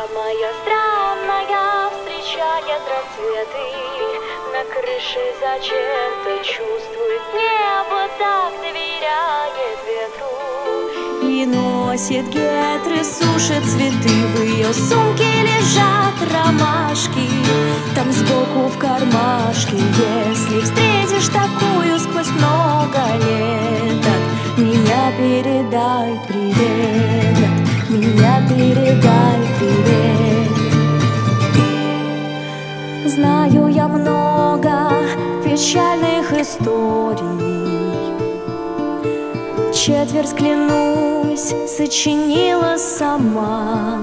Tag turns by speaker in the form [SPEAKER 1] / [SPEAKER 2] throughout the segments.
[SPEAKER 1] Самая странная встречает рассветы на крыше, зачем-то чувствует небо, так доверяет ветру. И носит гетры, сушит цветы, в ее сумке лежат ромашки. Там сбоку в кармашке, если встретишь такую сквозь много лет, от меня передай привет, от меня передай привет. Знаю я много печальных историй, четверть, клянусь, сочинила сама.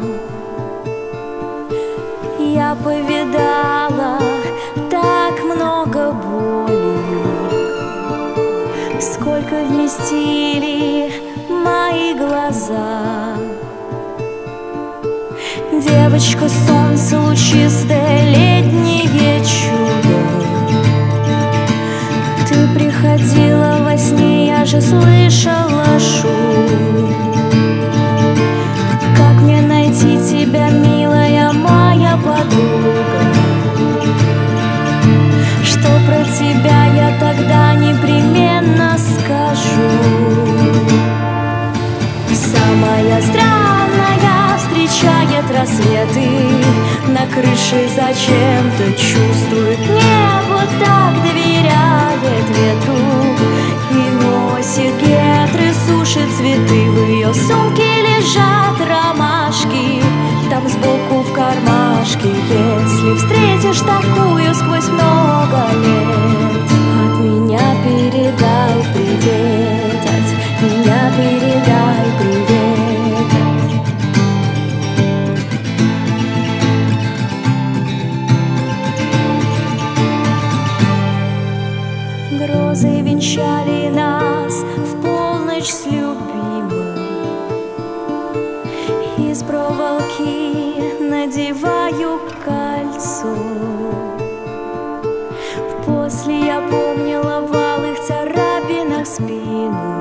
[SPEAKER 1] Я повидала так много боли, сколько вместили мои глаза. Девочка, солнце, лучистое летнее чудо, ты приходила во сне, я же слышала шум. Как мне найти тебя, милая моя подруга? Что про тебя я тогда непременно скажу? Самая странная встречает рассветы на крыше, зачем-то чувствует небо, так доверяет ветру. И носит гетры, сушит цветы, в ее сумке лежат ромашки. Там сбоку в кармашке, если встретишь такую сквозь много лет, от меня передай привет, от меня передай привет. Грозы венчали нас в полночь с любимой, из проволоки надеваю кольцо. После я помнила в алых царапинах спину,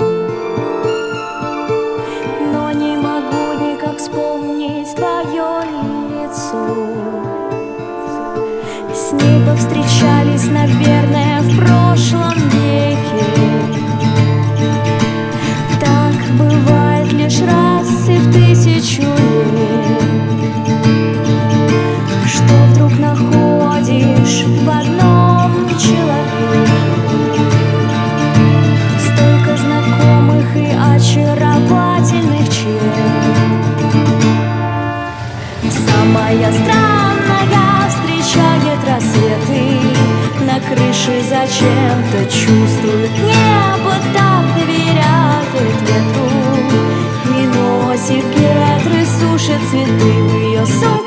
[SPEAKER 1] но не могу никак вспомнить твое лицо. С ней повстречались, наверное, в прошлом веке. Так бывает лишь раз и в 1000 лет, что вдруг находишь в одном человеке столько знакомых и очаровательных черт. Самая странная встречает рассветы на крыше, зачем-то чувствует небо, так доверяет ветру. И носит гетры, сушит цветы, в ее сумке